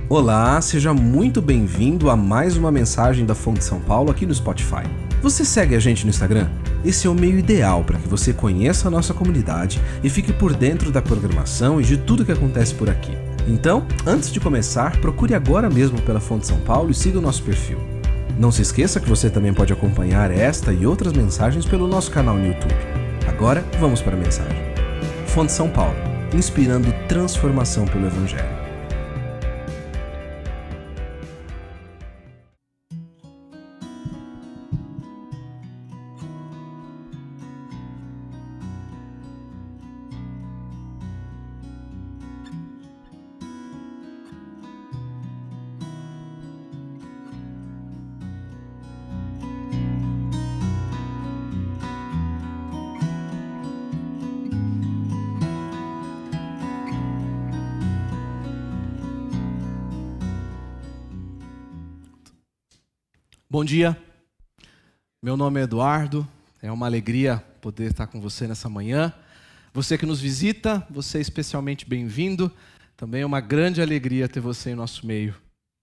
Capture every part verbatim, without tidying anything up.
Olá, seja muito bem-vindo a mais uma mensagem da Fonte São Paulo aqui no Spotify. Você segue a gente no Instagram? Esse é o meio ideal para que você conheça a nossa comunidade e fique por dentro da programação e de tudo que acontece por aqui. Então, antes de começar, procure agora mesmo pela Fonte São Paulo e siga o nosso perfil. Não se esqueça que você também pode acompanhar esta e outras mensagens pelo nosso canal no YouTube. Agora, vamos para a mensagem. Fonte São Paulo, inspirando transformação pelo Evangelho. Bom dia, meu nome é Eduardo, é uma alegria poder estar com você nessa manhã. Você que nos visita, você é especialmente bem-vindo, também é uma grande alegria ter você em nosso meio.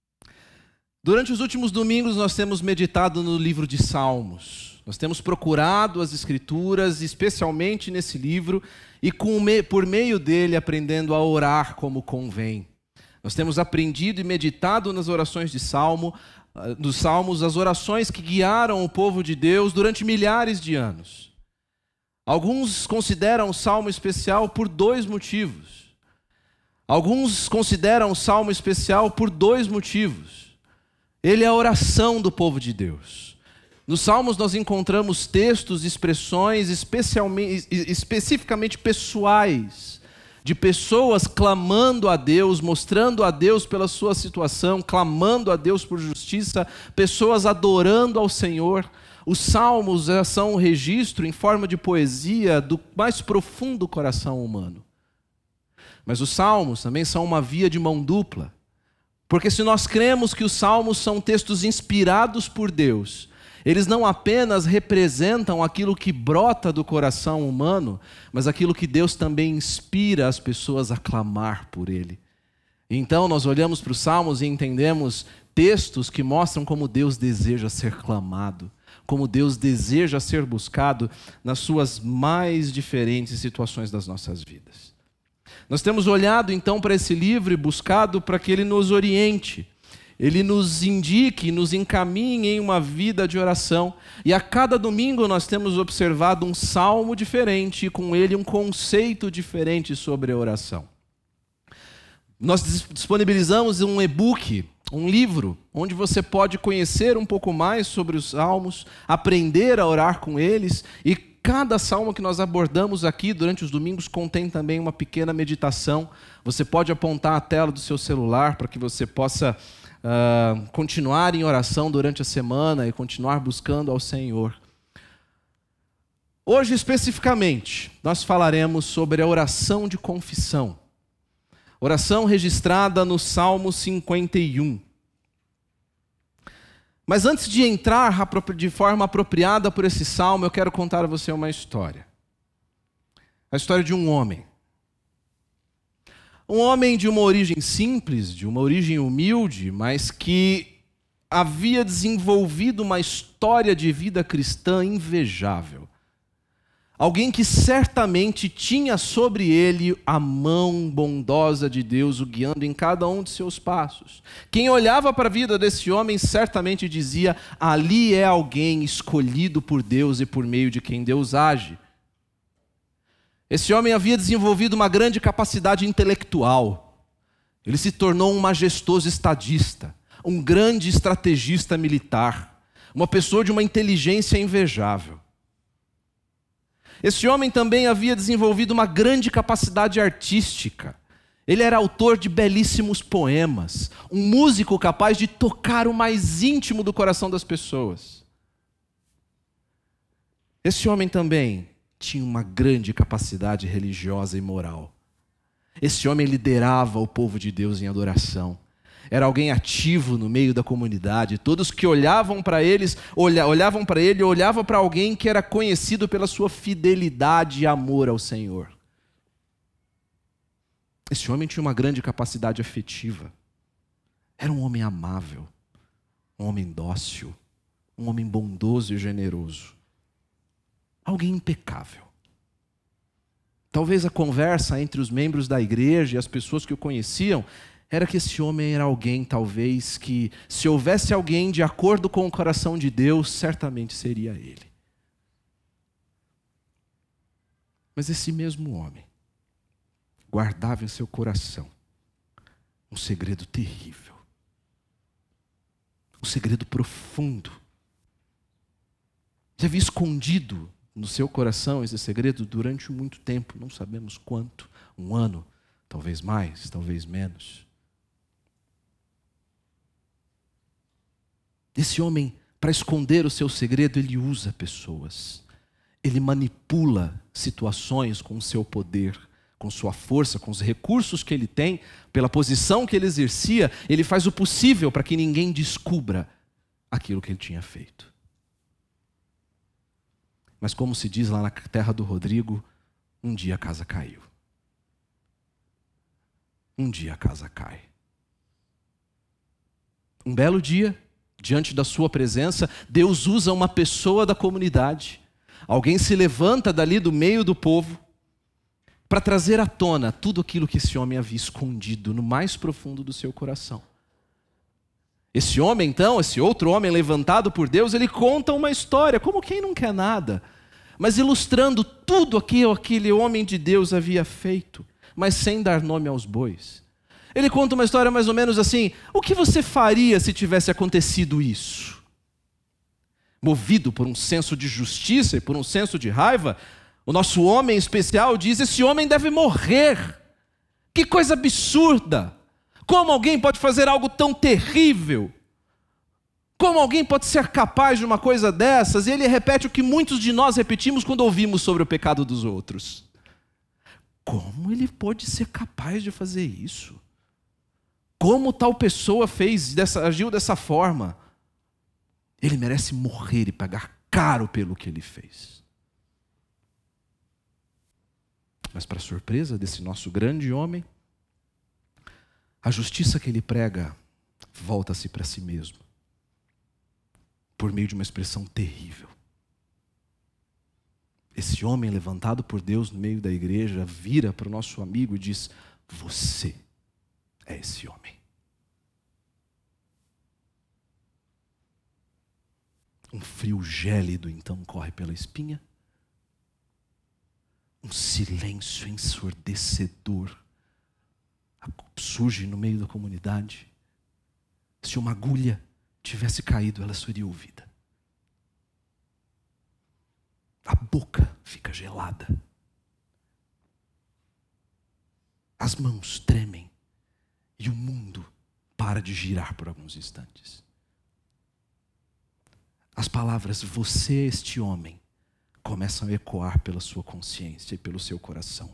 Durante os últimos domingos nós temos meditado no livro de Salmos, nós temos procurado as Escrituras, especialmente nesse livro, e com, por meio dele aprendendo a orar como convém. Nós temos aprendido e meditado nas orações de Salmo, dos Salmos, as orações que guiaram o povo de Deus durante milhares de anos. Alguns consideram o Salmo especial por dois motivos. Alguns consideram o Salmo especial por dois motivos. Ele é a oração do povo de Deus. Nos Salmos nós encontramos textos e expressões especialmente, especificamente pessoais, de pessoas clamando a Deus, mostrando a Deus pela sua situação, clamando a Deus por justiça, pessoas adorando ao Senhor. Os salmos são um registro em forma de poesia do mais profundo coração humano. Mas os salmos também são uma via de mão dupla, porque se nós cremos que os salmos são textos inspirados por Deus, eles não apenas representam aquilo que brota do coração humano, mas aquilo que Deus também inspira as pessoas a clamar por Ele. Então nós olhamos para os Salmos e entendemos textos que mostram como Deus deseja ser clamado, como Deus deseja ser buscado nas suas mais diferentes situações das nossas vidas. Nós temos olhado então para esse livro e buscado para que ele nos oriente, Ele nos indique, nos encaminhe em uma vida de oração. E a cada domingo nós temos observado um salmo diferente e com ele um conceito diferente sobre a oração. Nós disponibilizamos um e-book, um livro, onde você pode conhecer um pouco mais sobre os salmos, aprender a orar com eles, e cada salmo que nós abordamos aqui durante os domingos contém também uma pequena meditação. Você pode apontar a tela do seu celular para que você possa Uh, continuar em oração durante a semana e continuar buscando ao Senhor. Hoje, especificamente, nós falaremos sobre a oração de confissão. Oração registrada no Salmo cinquenta e um. Mas antes de entrar de forma apropriada por esse salmo, eu quero contar a você uma história. A história de um homem. Um homem de uma origem simples, de uma origem humilde, mas que havia desenvolvido uma história de vida cristã invejável. Alguém que certamente tinha sobre ele a mão bondosa de Deus o guiando em cada um de seus passos. Quem olhava para a vida desse homem certamente dizia: ali é alguém escolhido por Deus e por meio de quem Deus age. Esse homem havia desenvolvido uma grande capacidade intelectual. Ele se tornou um majestoso estadista, um grande estrategista militar, uma pessoa de uma inteligência invejável. Esse homem também havia desenvolvido uma grande capacidade artística. Ele era autor de belíssimos poemas, um músico capaz de tocar o mais íntimo do coração das pessoas. Esse homem também tinha uma grande capacidade religiosa e moral. Esse homem liderava o povo de Deus em adoração. Era alguém ativo no meio da comunidade. Todos que olhavam para eles, olha, olhavam para ele, olhavam para alguém que era conhecido pela sua fidelidade e amor ao Senhor. Esse homem tinha uma grande capacidade afetiva. Era um homem amável, um homem dócil, um homem bondoso e generoso. Alguém impecável. Talvez a conversa entre os membros da igreja e as pessoas que o conheciam era que esse homem era alguém, talvez, que se houvesse alguém de acordo com o coração de Deus, certamente seria ele. Mas esse mesmo homem guardava em seu coração um segredo terrível. Um segredo profundo. Já havia escondido no seu coração esse segredo durante muito tempo, não sabemos quanto, um ano, talvez mais, talvez menos. Esse homem, para esconder o seu segredo, ele usa pessoas. Ele manipula situações com o seu poder, com sua força, com os recursos que ele tem, pela posição que ele exercia, ele faz o possível para que ninguém descubra aquilo que ele tinha feito. Mas como se diz lá na terra do Rodrigo, um dia a casa caiu. Um dia a casa cai. Um belo dia, diante da sua presença, Deus usa uma pessoa da comunidade. Alguém se levanta dali do meio do povo para trazer à tona tudo aquilo que esse homem havia escondido no mais profundo do seu coração. Esse homem, então, esse outro homem levantado por Deus, ele conta uma história, como quem não quer nada, mas ilustrando tudo aquilo que aquele homem de Deus havia feito, mas sem dar nome aos bois. Ele conta uma história mais ou menos assim: o que você faria se tivesse acontecido isso? Movido por um senso de justiça e por um senso de raiva, o nosso homem especial diz: esse homem deve morrer. Que coisa absurda! Como alguém pode fazer algo tão terrível? Como alguém pode ser capaz de uma coisa dessas? E ele repete o que muitos de nós repetimos quando ouvimos sobre o pecado dos outros. Como ele pode ser capaz de fazer isso? Como tal pessoa fez dessa, agiu dessa forma? Ele merece morrer e pagar caro pelo que ele fez. Mas para surpresa desse nosso grande homem, a justiça que ele prega volta-se para si mesmo, por meio de uma expressão terrível. Esse homem levantado por Deus no meio da igreja vira para o nosso amigo e diz: você é esse homem. Um frio gélido então corre pela espinha. Um silêncio ensurdecedor surge no meio da comunidade. Se uma agulha tivesse caído, ela seria ouvida. A boca fica gelada. As mãos tremem. E o mundo para de girar por alguns instantes. As palavras "você é este homem" começam a ecoar pela sua consciência e pelo seu coração.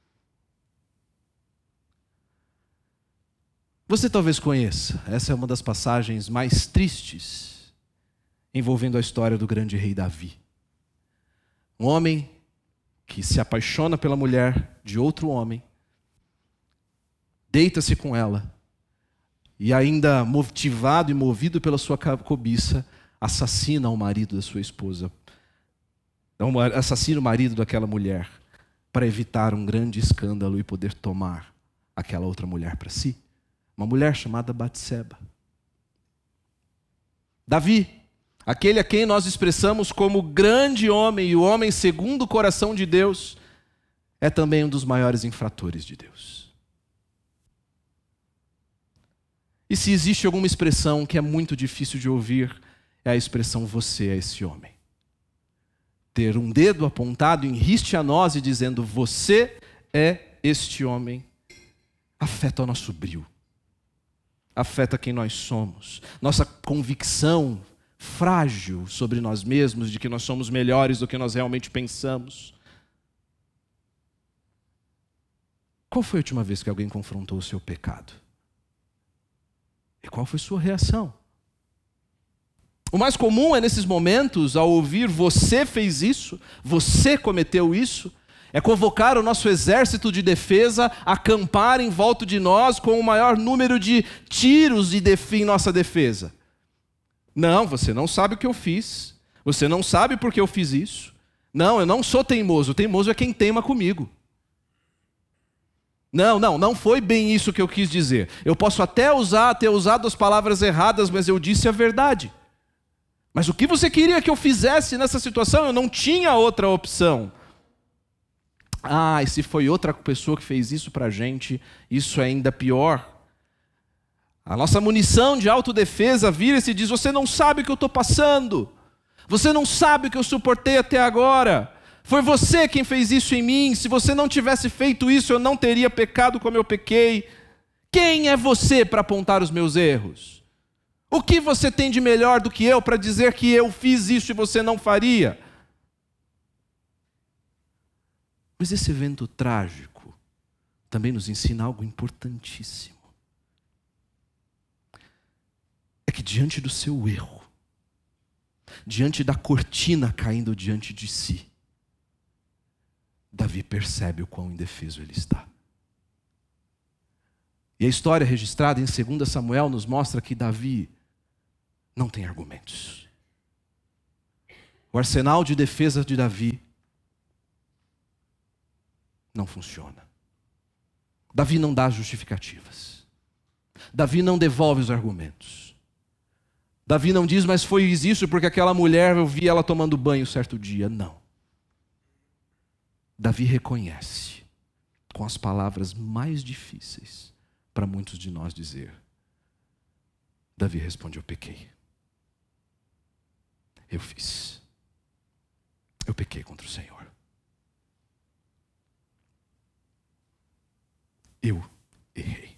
Você talvez conheça, essa é uma das passagens mais tristes envolvendo a história do grande rei Davi. Um homem que se apaixona pela mulher de outro homem, deita-se com ela e ainda motivado e movido pela sua cobiça, assassina o marido da sua esposa. Então, assassina o marido daquela mulher para evitar um grande escândalo e poder tomar aquela outra mulher para si. Uma mulher chamada Batseba. Davi, aquele a quem nós expressamos como grande homem e o homem segundo o coração de Deus, é também um dos maiores infratores de Deus. E se existe alguma expressão que é muito difícil de ouvir, é a expressão "você é esse homem". Ter um dedo apontado em riste a nós e dizendo "você é este homem", afeta o nosso brio. Afeta quem nós somos, nossa convicção frágil sobre nós mesmos, de que nós somos melhores do que nós realmente pensamos. Qual foi a última vez que alguém confrontou o seu pecado? E qual foi a sua reação? O mais comum é nesses momentos, ao ouvir "você fez isso", "você cometeu isso", É convocar o nosso exército de defesa a acampar em volta de nós com o maior número de tiros de def- em nossa defesa. Não, você não sabe o que eu fiz. Você não sabe por que eu fiz isso. Não, eu não sou teimoso. Teimoso é quem teima comigo. Não, não, não foi bem isso que eu quis dizer. Eu posso até usar, ter usado as palavras erradas, mas eu disse a verdade. Mas o que você queria que eu fizesse nessa situação? Eu não tinha outra opção. Ah, e se foi outra pessoa que fez isso pra gente, isso é ainda pior. A nossa munição de autodefesa vira-se e diz: você não sabe o que eu estou passando. Você não sabe o que eu suportei até agora. Foi você quem fez isso em mim. Se você não tivesse feito isso, eu não teria pecado como eu pequei. Quem é você para apontar os meus erros? O que você tem de melhor do que eu para dizer que eu fiz isso e você não faria? Mas esse evento trágico também nos ensina algo importantíssimo. É que diante do seu erro, diante da cortina caindo diante de si, Davi percebe o quão indefeso ele está. E a história registrada em dois Samuel nos mostra que Davi não tem argumentos. O arsenal de defesa de Davi não funciona. Davi não dá justificativas. Davi não devolve os argumentos. Davi não diz: mas foi isso porque aquela mulher, eu vi ela tomando banho certo dia. Não. Davi reconhece, com as palavras mais difíceis para muitos de nós dizer. Davi responde: eu pequei. Eu fiz. Eu pequei contra o Senhor. Eu errei.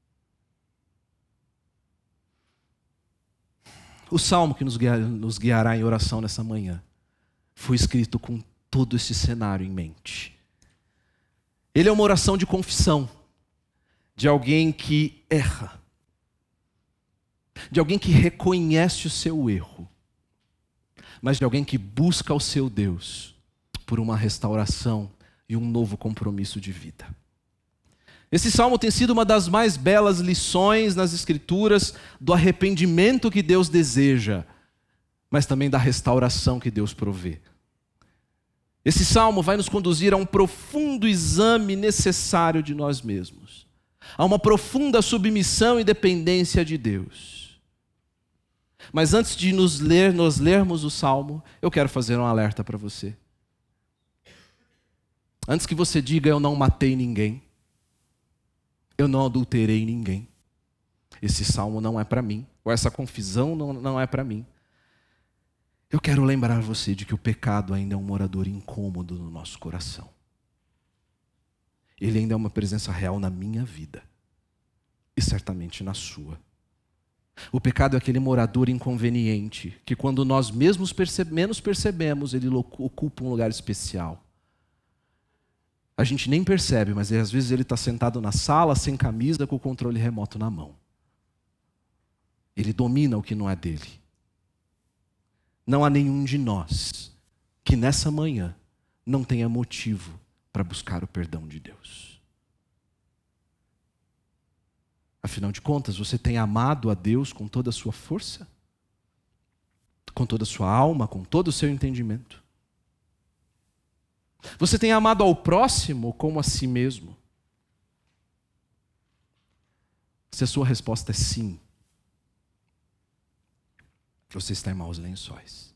O salmo que nos, guia, nos guiará em oração nessa manhã foi escrito com todo esse cenário em mente. Ele é uma oração de confissão de alguém que erra, de alguém que reconhece o seu erro, mas de alguém que busca o seu Deus por uma restauração e um novo compromisso de vida. Esse salmo tem sido uma das mais belas lições nas Escrituras do arrependimento que Deus deseja, mas também da restauração que Deus provê. Esse salmo vai nos conduzir a um profundo exame necessário de nós mesmos, a uma profunda submissão e dependência de Deus. Mas antes de nos ler, nós lermos o salmo, eu quero fazer um alerta para você. Antes que você diga: eu não matei ninguém, eu não adulterei ninguém, esse salmo não é para mim, ou essa confissão não, não é para mim. Eu quero lembrar você de que o pecado ainda é um morador incômodo no nosso coração. Ele ainda é uma presença real na minha vida, e certamente na sua. O pecado é aquele morador inconveniente, que quando nós mesmos percebe, menos percebemos, ele ocupa um lugar especial. A gente nem percebe, mas às vezes ele está sentado na sala, sem camisa, com o controle remoto na mão. Ele domina o que não é dele. Não há nenhum de nós que nessa manhã não tenha motivo para buscar o perdão de Deus. Afinal de contas, você tem amado a Deus com toda a sua força? Com toda a sua alma, com todo o seu entendimento? Você tem amado ao próximo como a si mesmo? Se a sua resposta é sim, você está em maus lençóis.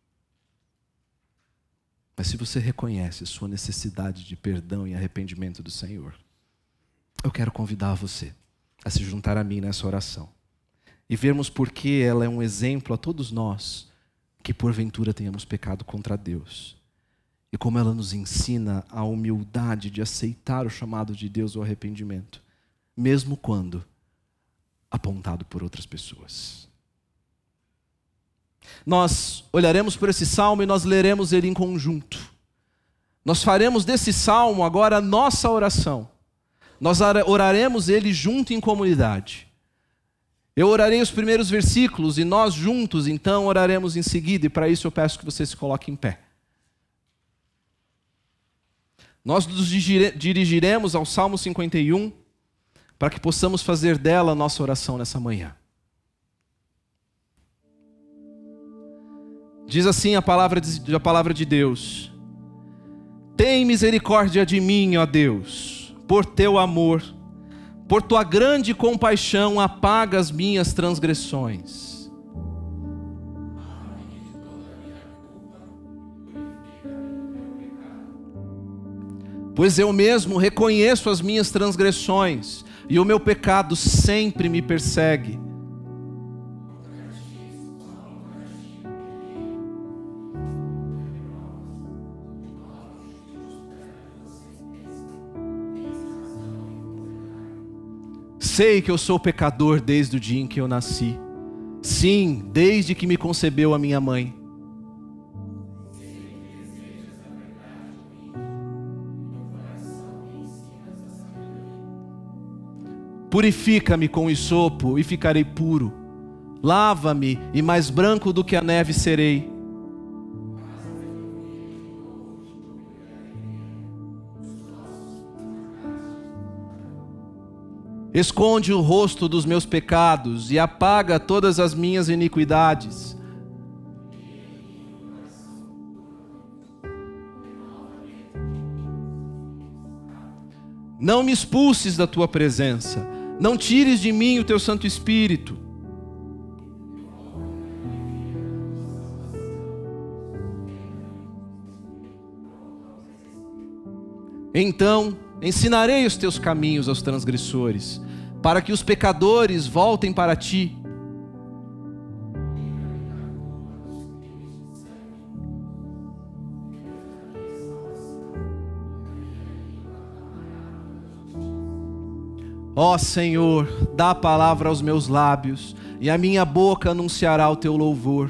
Mas se você reconhece a sua necessidade de perdão e arrependimento do Senhor, eu quero convidar você a se juntar a mim nessa oração e vermos por que ela é um exemplo a todos nós que porventura tenhamos pecado contra Deus. E como ela nos ensina a humildade de aceitar o chamado de Deus ao arrependimento, mesmo quando apontado por outras pessoas. Nós olharemos por esse salmo e nós leremos ele em conjunto. Nós faremos desse salmo agora a nossa oração. Nós oraremos ele junto em comunidade. Eu orarei os primeiros versículos e nós juntos então oraremos em seguida, e para isso eu peço que você se coloque em pé. Nós nos dirigiremos ao Salmo cinquenta e um para que possamos fazer dela a nossa oração nessa manhã. Diz assim a palavra de, a palavra de Deus: tem misericórdia de mim, ó Deus, por teu amor, por tua grande compaixão, apaga as minhas transgressões. Pois eu mesmo reconheço as minhas transgressões, e o meu pecado sempre me persegue. Sei que eu sou pecador desde o dia em que eu nasci. Sim, desde que me concebeu a minha mãe. Purifica-me com hisopo e ficarei puro. Lava-me e mais branco do que a neve serei. Esconde o rosto dos meus pecados e apaga todas as minhas iniquidades. Não me expulses da tua presença. Não tires de mim o teu Santo Espírito. Então ensinarei os teus caminhos aos transgressores, para que os pecadores voltem para ti. Ó Senhor, dá a palavra aos meus lábios, e a minha boca anunciará o teu louvor.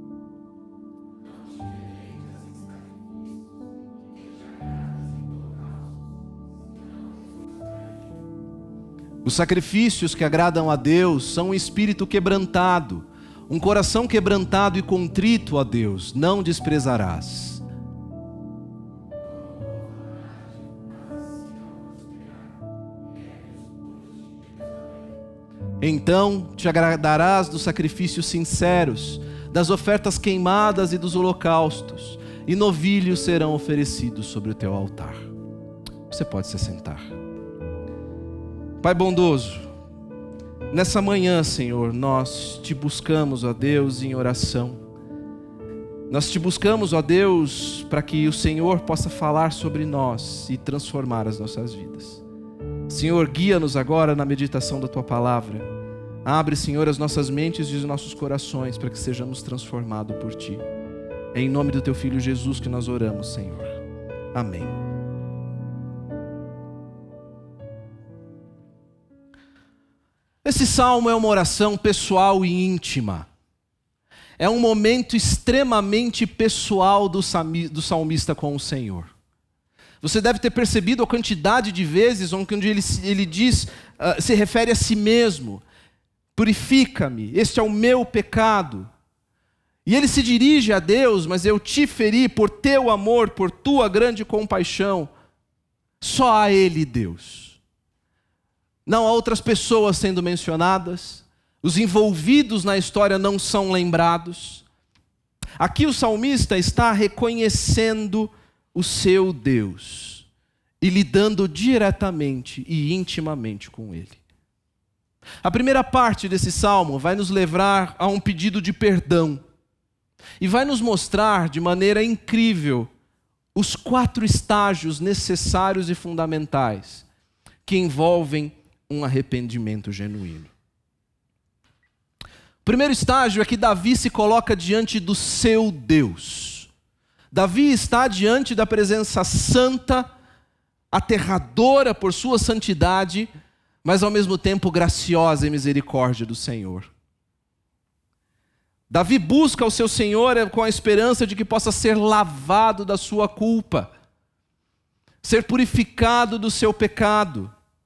Os sacrifícios que agradam a Deus são um espírito quebrantado, um coração quebrantado e contrito a Deus, não desprezarás. Então te agradarás dos sacrifícios sinceros, das ofertas queimadas e dos holocaustos, e novilhos serão oferecidos sobre o teu altar. Você pode se assentar. Pai bondoso, nessa manhã, Senhor, nós te buscamos, ó Deus, em oração. Nós te buscamos, ó Deus, para que o Senhor possa falar sobre nós e transformar as nossas vidas. Senhor, guia-nos agora na meditação da Tua palavra. Abre, Senhor, as nossas mentes e os nossos corações para que sejamos transformados por Ti. É em nome do Teu Filho Jesus que nós oramos, Senhor. Amém. Esse salmo é uma oração pessoal e íntima. É um momento extremamente pessoal do salmista com o Senhor. Você deve ter percebido a quantidade de vezes onde ele, ele diz, uh, se refere a si mesmo. Purifica-me, este é o meu pecado. E ele se dirige a Deus, mas eu te feri por teu amor, por tua grande compaixão. Só a Ele, Deus. Não há outras pessoas sendo mencionadas. Os envolvidos na história não são lembrados. Aqui o salmista está reconhecendo o seu Deus e lidando diretamente e intimamente com Ele. A primeira parte desse salmo vai nos levar a um pedido de perdão e vai nos mostrar de maneira incrível os quatro estágios necessários e fundamentais que envolvem um arrependimento genuíno. O primeiro estágio é que Davi se coloca diante do seu Deus. Davi está diante da presença santa, aterradora por sua santidade, mas ao mesmo tempo graciosa e misericórdia do Senhor. Davi busca o seu Senhor com a esperança de que possa ser lavado da sua culpa, ser purificado do seu pecado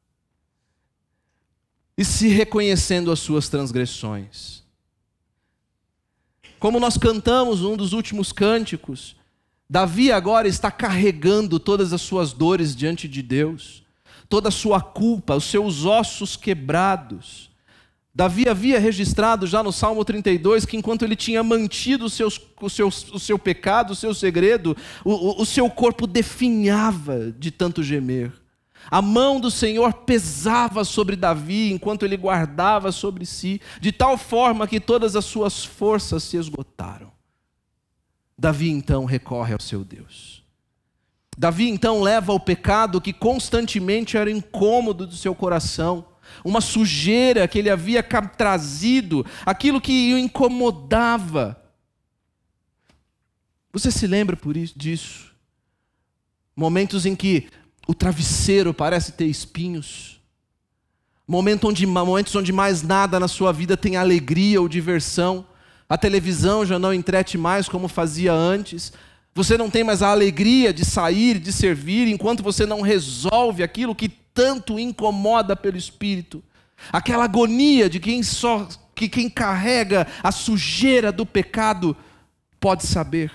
e se reconhecendo as suas transgressões. Como nós cantamos um dos últimos cânticos, Davi agora está carregando todas as suas dores diante de Deus, toda a sua culpa, os seus ossos quebrados. Davi havia registrado já no Salmo trinta e dois que enquanto ele tinha mantido os seus, o, seu, o seu pecado, o seu segredo, o, o, o seu corpo definhava de tanto gemer. A mão do Senhor pesava sobre Davi enquanto ele guardava sobre si, de tal forma que todas as suas forças se esgotaram. Davi então recorre ao seu Deus. Davi então leva o pecado que constantemente era incômodo do seu coração, uma sujeira que ele havia trazido, aquilo que o incomodava. Você se lembra por isso, disso? Momentos em que o travesseiro parece ter espinhos. Momento onde, momentos onde mais nada na sua vida tem alegria ou diversão. A televisão já não entrete mais como fazia antes. Você não tem mais a alegria de sair, de servir, enquanto você não resolve aquilo que tanto incomoda pelo Espírito. Aquela agonia de quem só, que quem carrega a sujeira do pecado pode saber.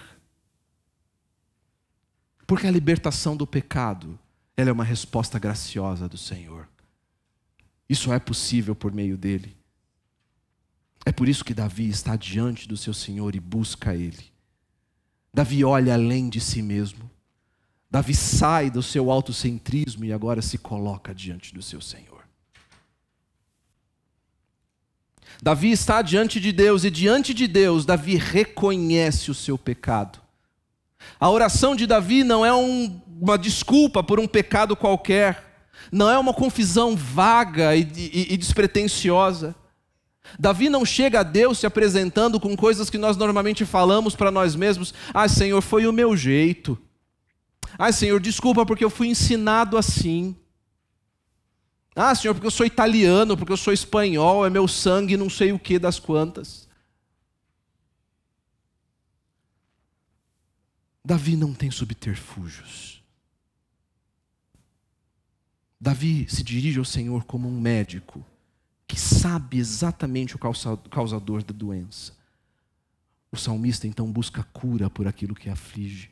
Porque a libertação do pecado, ela é uma resposta graciosa do Senhor. Isso é possível por meio dele. É por isso que Davi está diante do seu Senhor e busca ele. Davi olha além de si mesmo. Davi sai do seu autocentrismo e agora se coloca diante do seu Senhor. Davi está diante de Deus e diante de Deus, Davi reconhece o seu pecado. A oração de Davi não é um, uma desculpa por um pecado qualquer. Não é uma confissão vaga e, e, e despretensiosa. Davi não chega a Deus se apresentando com coisas que nós normalmente falamos para nós mesmos. Ah, Senhor, foi o meu jeito. Ah, Senhor, desculpa porque eu fui ensinado assim. Ah, Senhor, porque eu sou italiano, porque eu sou espanhol, é meu sangue, não sei o que das quantas. Davi não tem subterfúgios. Davi se dirige ao Senhor como um médico que sabe exatamente o causador da doença. O salmista então busca cura por aquilo que aflige.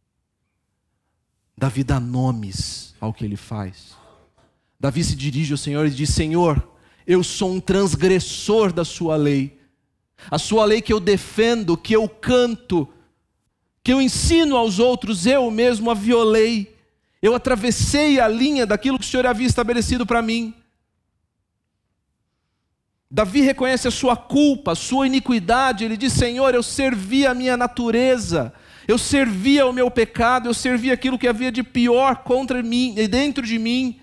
Davi dá nomes ao que ele faz. Davi se dirige ao Senhor e diz: Senhor, eu sou um transgressor da sua lei. A sua lei que eu defendo, que eu canto, que eu ensino aos outros, eu mesmo a violei. Eu atravessei a linha daquilo que o Senhor havia estabelecido para mim. Davi reconhece a sua culpa, a sua iniquidade. Ele diz: Senhor, eu servi a minha natureza, eu servi ao meu pecado, eu servi aquilo que havia de pior contra mim e dentro de mim.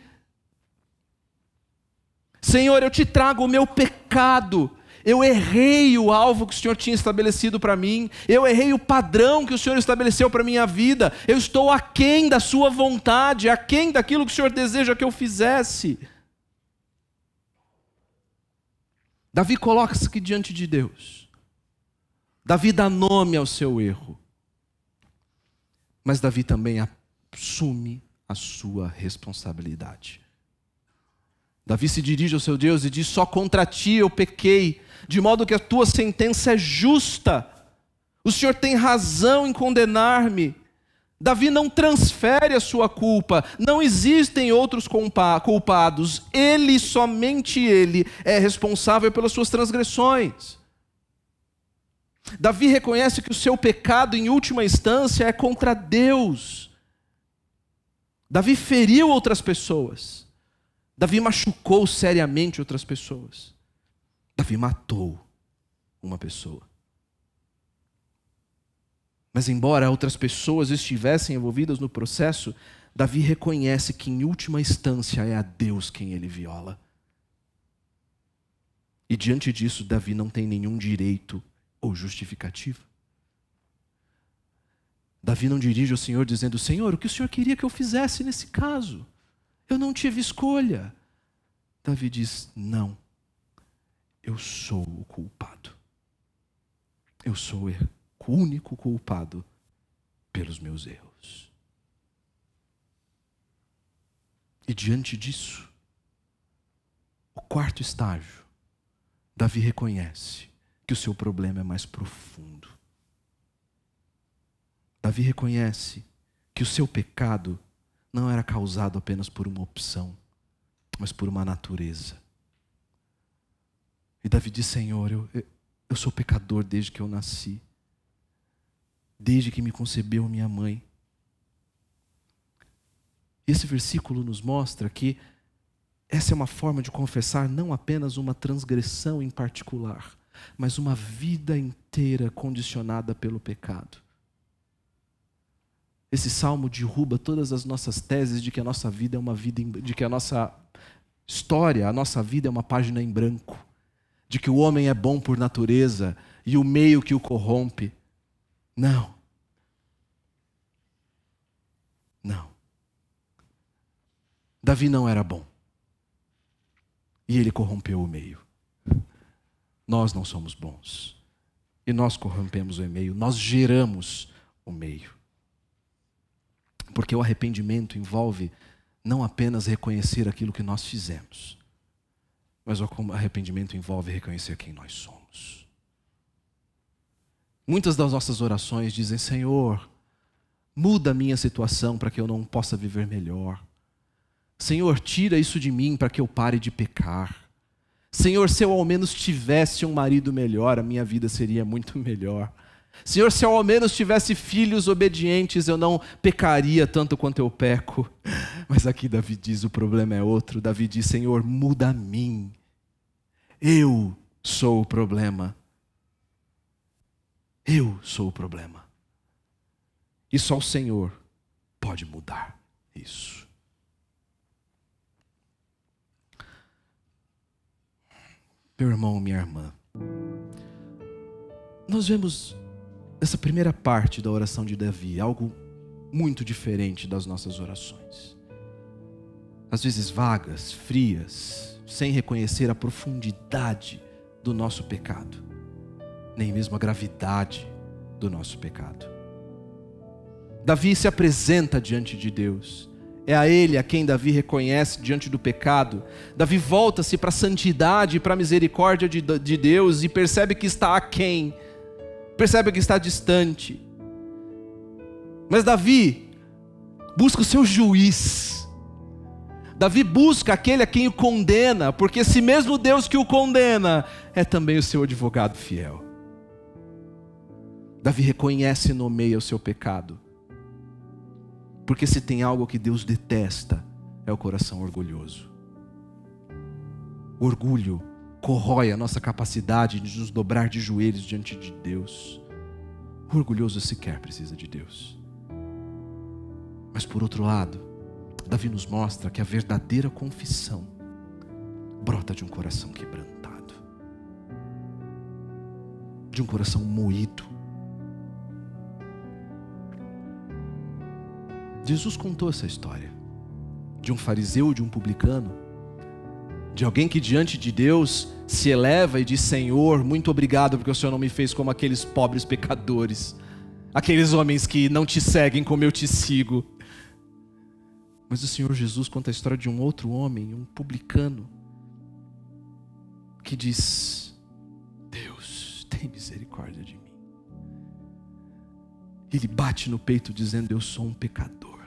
Senhor, eu te trago o meu pecado. Eu errei o alvo que o Senhor tinha estabelecido para mim. Eu errei o padrão que o Senhor estabeleceu para a minha vida. Eu estou aquém da sua vontade, aquém daquilo que o Senhor deseja que eu fizesse. Davi coloca-se aqui diante de Deus. Davi dá nome ao seu erro. Mas Davi também assume a sua responsabilidade. Davi se dirige ao seu Deus e diz: só contra ti eu pequei, de modo que a tua sentença é justa. O Senhor tem razão em condenar-me. Davi não transfere a sua culpa. Não existem outros culpados. Ele, somente ele, é responsável pelas suas transgressões. Davi reconhece que o seu pecado, em última instância, é contra Deus. Davi feriu outras pessoas. Davi machucou seriamente outras pessoas. Davi matou uma pessoa. Mas embora outras pessoas estivessem envolvidas no processo, Davi reconhece que em última instância é a Deus quem ele viola. E diante disso, Davi não tem nenhum direito ou justificativa. Davi não dirige ao Senhor dizendo: Senhor, o que o Senhor queria que eu fizesse nesse caso? Eu não tive escolha. Davi diz: não, eu sou o culpado. Eu sou o único culpado pelos meus erros. E diante disso, o quarto estágio, Davi reconhece que o seu problema é mais profundo. Davi reconhece que o seu pecado não era causado apenas por uma opção, mas por uma natureza. E Davi diz: Senhor, eu, eu sou pecador desde que eu nasci, desde que me concebeu minha mãe. E esse versículo nos mostra que essa é uma forma de confessar não apenas uma transgressão em particular, mas uma vida inteira condicionada pelo pecado. Esse salmo derruba todas as nossas teses de que a nossa vida é uma vida, em, de que a nossa história, a nossa vida é uma página em branco, de que o homem é bom por natureza e o meio que o corrompe. Não. Não. Davi não era bom. E ele corrompeu o meio. Nós não somos bons. E nós corrompemos o meio, nós geramos o meio. Porque o arrependimento envolve não apenas reconhecer aquilo que nós fizemos, mas o arrependimento envolve reconhecer quem nós somos. Muitas das nossas orações dizem: Senhor, muda a minha situação para que eu não possa viver melhor. Senhor, tira isso de mim para que eu pare de pecar. Senhor, se eu ao menos tivesse um marido melhor, a minha vida seria muito melhor. Senhor, se eu ao menos tivesse filhos obedientes, eu não pecaria tanto quanto eu peco. Mas aqui Davi diz, o problema é outro. Davi diz: Senhor, muda a mim. Eu sou o problema. Eu sou o problema. E só o Senhor pode mudar isso. Meu irmão, minha irmã, nós vemos nessa primeira parte da oração de Davi algo muito diferente das nossas orações. Às vezes vagas, frias, sem reconhecer a profundidade do nosso pecado, nem mesmo a gravidade do nosso pecado. Davi se apresenta diante de Deus. É a Ele a quem Davi reconhece diante do pecado. Davi volta-se para a santidade e para a misericórdia de, de Deus e percebe que está aquém, percebe que está distante. Mas Davi busca o seu juiz. Davi busca aquele a quem o condena, porque se mesmo Deus que o condena, é também o seu advogado fiel. Davi reconhece e nomeia o seu pecado. Porque se tem algo que Deus detesta, é o coração orgulhoso. O orgulho corrói a nossa capacidade de nos dobrar de joelhos diante de Deus. O orgulhoso sequer precisa de Deus. Mas por outro lado, Davi nos mostra que a verdadeira confissão brota de um coração quebrantado, de um coração moído. Jesus contou essa história de um fariseu, de um publicano, de alguém que diante de Deus se eleva e diz: Senhor, muito obrigado porque o Senhor não me fez como aqueles pobres pecadores, aqueles homens que não te seguem como eu te sigo. Mas o Senhor Jesus conta a história de um outro homem, um publicano, que diz: Deus, tem misericórdia de mim. Ele bate no peito dizendo: eu sou um pecador.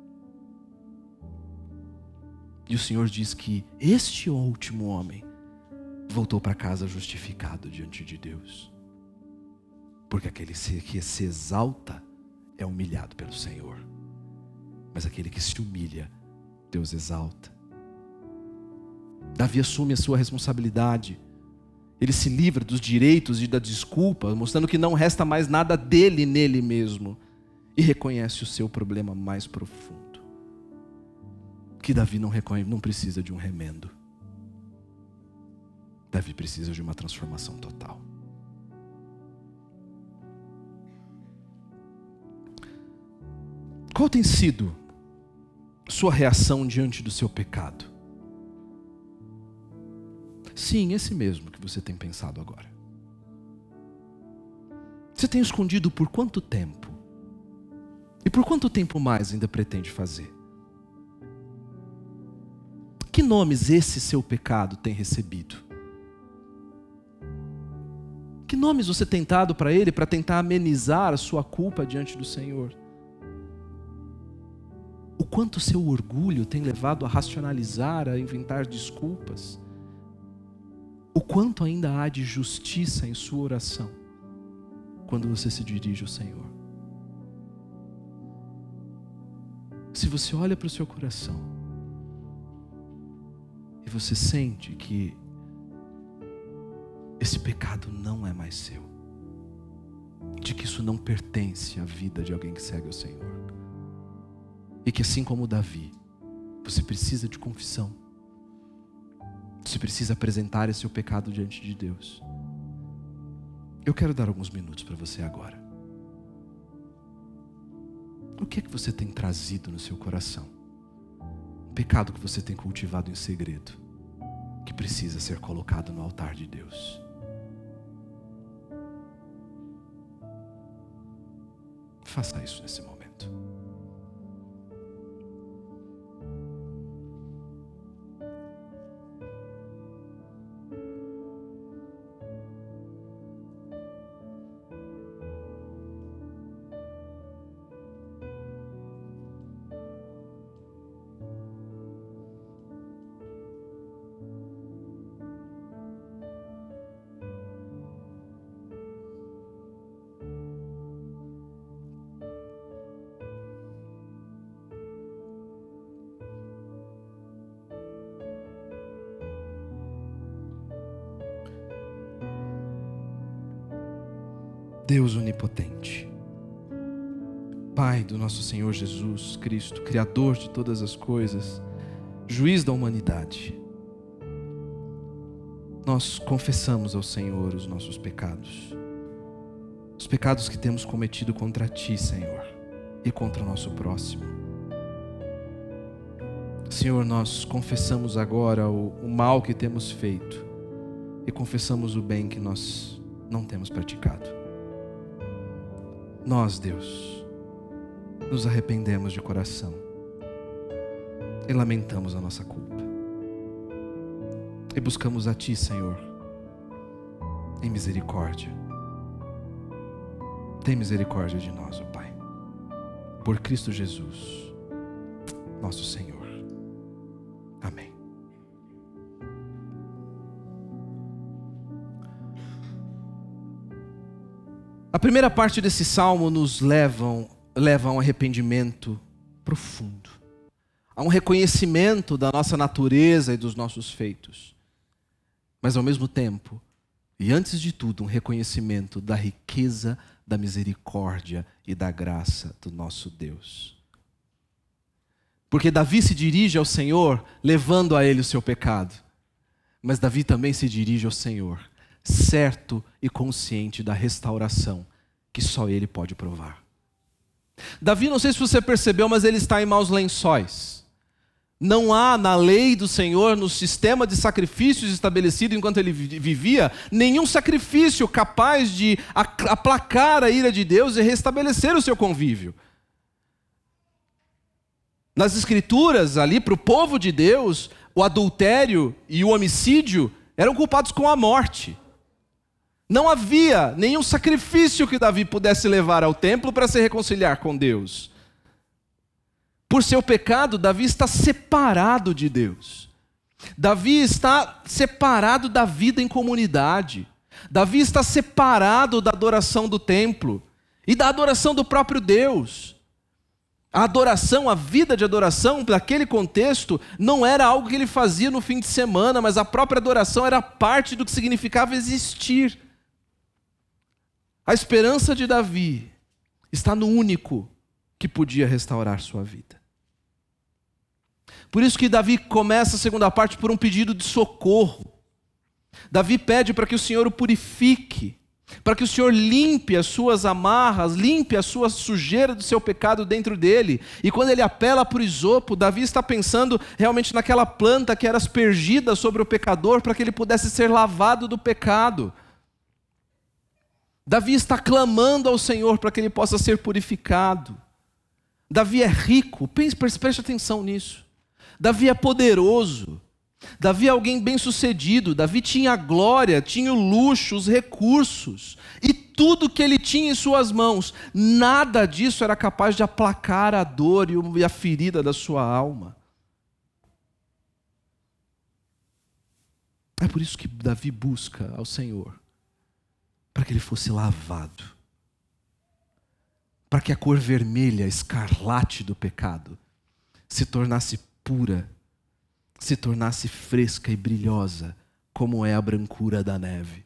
E o Senhor diz que este último homem voltou para casa justificado diante de Deus. Porque aquele que se exalta é humilhado pelo Senhor. Mas aquele que se humilha, Deus exalta. Davi assume a sua responsabilidade. Ele se livra dos direitos e da desculpa, mostrando que não resta mais nada dele nele mesmo. E reconhece o seu problema mais profundo. Que Davi não reconhece, não precisa de um remendo. Davi precisa de uma transformação total. Qual tem sido sua reação diante do seu pecado? Sim, esse mesmo que você tem pensado agora. Você tem escondido por quanto tempo? E por quanto tempo mais ainda pretende fazer? Que nomes esse seu pecado tem recebido? Que nomes você tem dado para ele para tentar amenizar a sua culpa diante do Senhor? O quanto seu orgulho tem levado a racionalizar, a inventar desculpas? O quanto ainda há de justiça em sua oração quando você se dirige ao Senhor? Se você olha para o seu coração e você sente que esse pecado não é mais seu, de que isso não pertence à vida de alguém que segue o Senhor, e que assim como Davi, você precisa de confissão, você precisa apresentar esse seu pecado diante de Deus. Eu quero dar alguns minutos para você agora. O que é que você tem trazido no seu coração? Um pecado que você tem cultivado em segredo, que precisa ser colocado no altar de Deus. Faça isso nesse momento. Deus onipotente, Pai do nosso Senhor Jesus Cristo, Criador de todas as coisas, Juiz da humanidade, nós confessamos ao Senhor os nossos pecados, os pecados que temos cometido contra Ti, Senhor, e contra o nosso próximo. Senhor, nós confessamos agora o, o mal que temos feito e confessamos o bem que nós não temos praticado. Nós, Deus, nos arrependemos de coração e lamentamos a nossa culpa. E buscamos a Ti, Senhor, em misericórdia. Tem misericórdia de nós, ó Pai. Por Cristo Jesus, nosso Senhor. Amém. A primeira parte desse salmo nos leva, leva a um arrependimento profundo, a um reconhecimento da nossa natureza e dos nossos feitos, mas ao mesmo tempo, e antes de tudo, um reconhecimento da riqueza, da misericórdia e da graça do nosso Deus. Porque Davi se dirige ao Senhor levando a ele o seu pecado, mas Davi também se dirige ao Senhor certo e consciente da restauração que só Ele pode provar. Davi, não sei se você percebeu, mas ele está em maus lençóis. Não há na lei do Senhor, no sistema de sacrifícios estabelecido enquanto ele vivia, nenhum sacrifício capaz de aplacar a ira de Deus e restabelecer o seu convívio. Nas Escrituras, ali para o povo de Deus, o adultério e o homicídio eram culpados com a morte. Não havia nenhum sacrifício que Davi pudesse levar ao templo para se reconciliar com Deus. Por seu pecado, Davi está separado de Deus. Davi está separado da vida em comunidade. Davi está separado da adoração do templo e da adoração do próprio Deus. A adoração, a vida de adoração, naquele contexto, não era algo que ele fazia no fim de semana, mas a própria adoração era parte do que significava existir. A esperança de Davi está no único que podia restaurar sua vida. Por isso que Davi começa a segunda parte por um pedido de socorro. Davi pede para que o Senhor o purifique, para que o Senhor limpe as suas amarras, limpe a sua sujeira do seu pecado dentro dele. E quando ele apela para o isopo, Davi está pensando realmente naquela planta que era aspergida sobre o pecador para que ele pudesse ser lavado do pecado. Davi está clamando ao Senhor para que ele possa ser purificado. Davi é rico, preste atenção nisso. Davi é poderoso. Davi é alguém bem-sucedido. Davi tinha a glória, tinha o luxo, os recursos e tudo que ele tinha em suas mãos. Nada disso era capaz de aplacar a dor e a ferida da sua alma. É por isso que Davi busca ao Senhor, para que ele fosse lavado, para que a cor vermelha, escarlate do pecado, se tornasse pura, se tornasse fresca e brilhosa, como é a brancura da neve.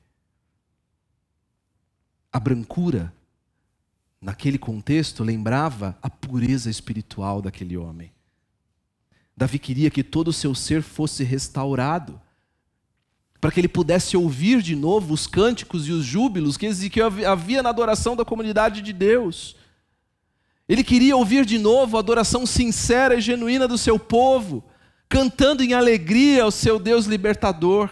A brancura, naquele contexto, lembrava a pureza espiritual daquele homem. Davi queria que todo o seu ser fosse restaurado, para que ele pudesse ouvir de novo os cânticos e os júbilos que havia na adoração da comunidade de Deus. Ele queria ouvir de novo a adoração sincera e genuína do seu povo, cantando em alegria ao seu Deus libertador.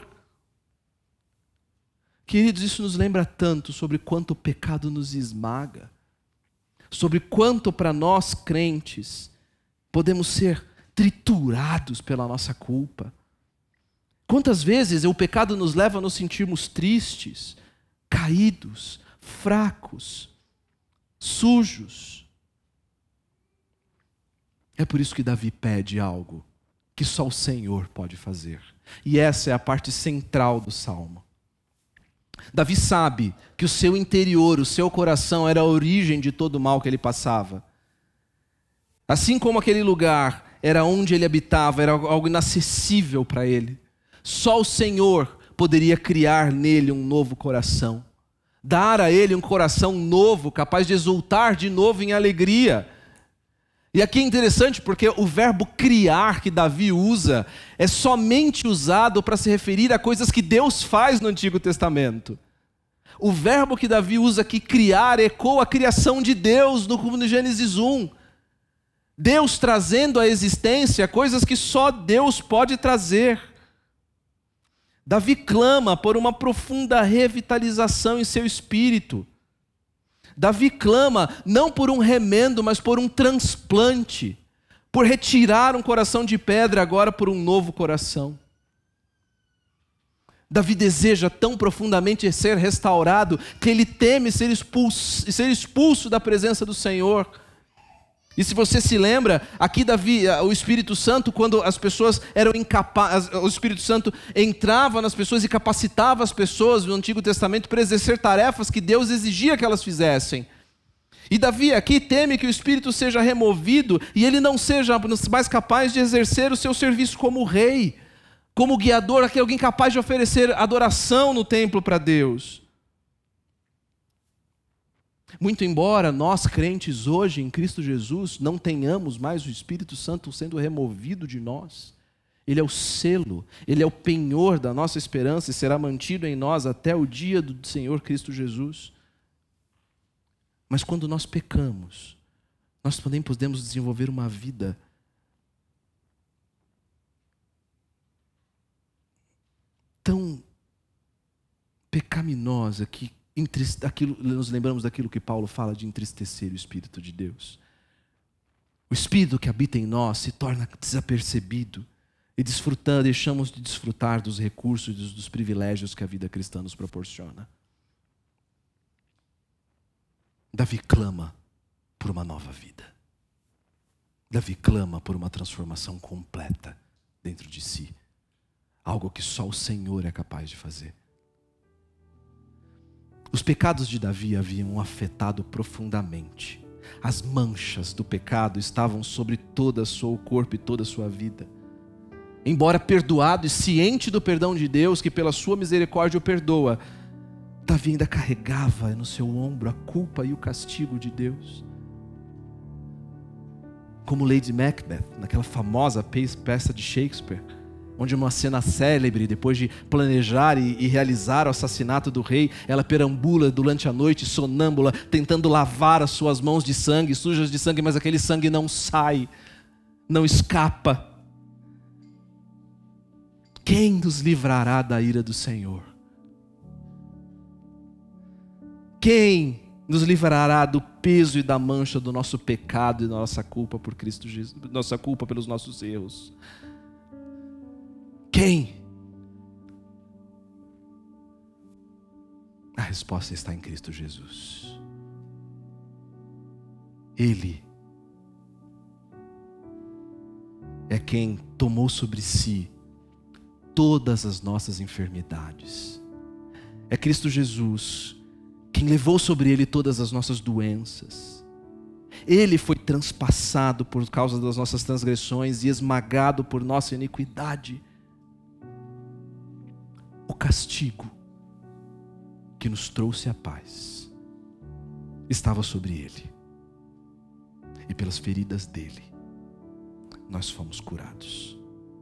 Queridos, isso nos lembra tanto sobre quanto o pecado nos esmaga, sobre quanto para nós crentes podemos ser triturados pela nossa culpa. Quantas vezes o pecado nos leva a nos sentirmos tristes, caídos, fracos, sujos. É por isso que Davi pede algo que só o Senhor pode fazer. E essa é a parte central do Salmo. Davi sabe que o seu interior, o seu coração era a origem de todo o mal que ele passava. Assim como aquele lugar era onde ele habitava, era algo inacessível para ele. Só o Senhor poderia criar nele um novo coração, dar a ele um coração novo, capaz de exultar de novo em alegria. E aqui é interessante porque o verbo criar que Davi usa é somente usado para se referir a coisas que Deus faz no Antigo Testamento. O verbo que Davi usa aqui, criar, ecoa a criação de Deus no Gênesis um. Deus trazendo à existência coisas que só Deus pode trazer. Davi clama por uma profunda revitalização em seu espírito. Davi clama não por um remendo, mas por um transplante, por retirar um coração de pedra agora por um novo coração. Davi deseja tão profundamente ser restaurado que ele teme ser expulso, ser expulso da presença do Senhor. E se você se lembra, aqui Davi, o Espírito Santo, quando as pessoas eram incapazes, o Espírito Santo entrava nas pessoas e capacitava as pessoas no Antigo Testamento para exercer tarefas que Deus exigia que elas fizessem. E Davi aqui teme que o Espírito seja removido e ele não seja mais capaz de exercer o seu serviço como rei, como guiador, aqui alguém capaz de oferecer adoração no templo para Deus. Muito embora nós crentes hoje em Cristo Jesus não tenhamos mais o Espírito Santo sendo removido de nós, Ele é o selo, Ele é o penhor da nossa esperança e será mantido em nós até o dia do Senhor Cristo Jesus. Mas quando nós pecamos, nós também podemos desenvolver uma vida tão pecaminosa que Aquilo, nos lembramos daquilo que Paulo fala de entristecer o Espírito de Deus. O Espírito que habita em nós se torna desapercebido e desfrutando, deixamos de desfrutar dos recursos e dos privilégios que a vida cristã nos proporciona. Davi clama por uma nova vida. Davi clama por uma transformação completa dentro de si. Algo que só o Senhor é capaz de fazer. Os pecados de Davi haviam afetado profundamente. As manchas do pecado estavam sobre todo o seu corpo e toda a sua vida. Embora perdoado e ciente do perdão de Deus, que pela sua misericórdia o perdoa, Davi ainda carregava no seu ombro a culpa e o castigo de Deus. Como Lady Macbeth, naquela famosa peça de Shakespeare, onde uma cena célebre, depois de planejar e, e realizar o assassinato do rei, ela perambula durante a noite, sonâmbula, tentando lavar as suas mãos de sangue, sujas de sangue, mas aquele sangue não sai, não escapa. Quem nos livrará da ira do Senhor? Quem nos livrará do peso e da mancha do nosso pecado e da nossa culpa por Cristo Jesus, nossa culpa pelos nossos erros? Quem? A resposta está em Cristo Jesus. Ele é quem tomou sobre si todas as nossas enfermidades. É Cristo Jesus quem levou sobre ele todas as nossas doenças. Ele foi transpassado por causa das nossas transgressões e esmagado por nossa iniquidade. O castigo que nos trouxe a paz estava sobre ele. E pelas feridas dele, nós fomos curados.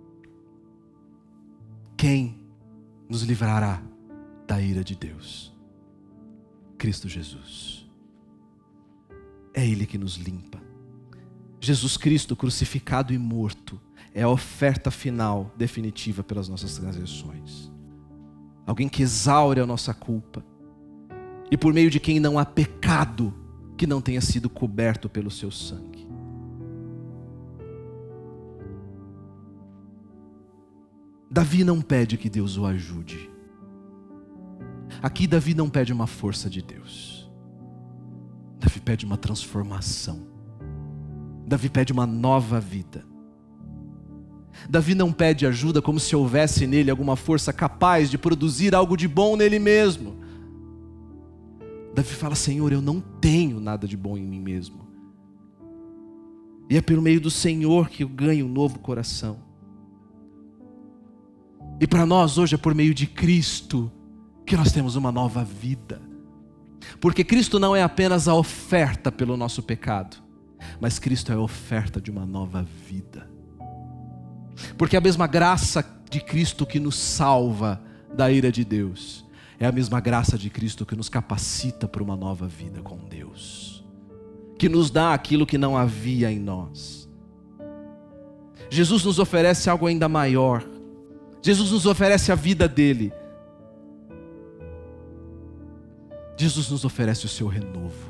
Quem nos livrará da ira de Deus? Cristo Jesus. É Ele que nos limpa. Jesus Cristo crucificado e morto é a oferta final, definitiva pelas nossas transgressões. Alguém que exaure a nossa culpa. E por meio de quem não há pecado que não tenha sido coberto pelo seu sangue. Davi não pede que Deus o ajude. Aqui Davi não pede uma força de Deus. Davi pede uma transformação. Davi pede uma nova vida. Davi não pede ajuda como se houvesse nele alguma força capaz de produzir algo de bom nele mesmo. Davi fala: Senhor, eu não tenho nada de bom em mim mesmo. E é pelo meio do Senhor que eu ganho um novo coração. E para nós hoje é por meio de Cristo que nós temos uma nova vida. Porque Cristo não é apenas a oferta pelo nosso pecado, mas Cristo é a oferta de uma nova vida. Porque a mesma graça de Cristo que nos salva da ira de Deus é a mesma graça de Cristo que nos capacita para uma nova vida com Deus, que nos dá aquilo que não havia em nós. Jesus nos oferece algo ainda maior. Jesus nos oferece a vida dele. Jesus nos oferece o seu renovo.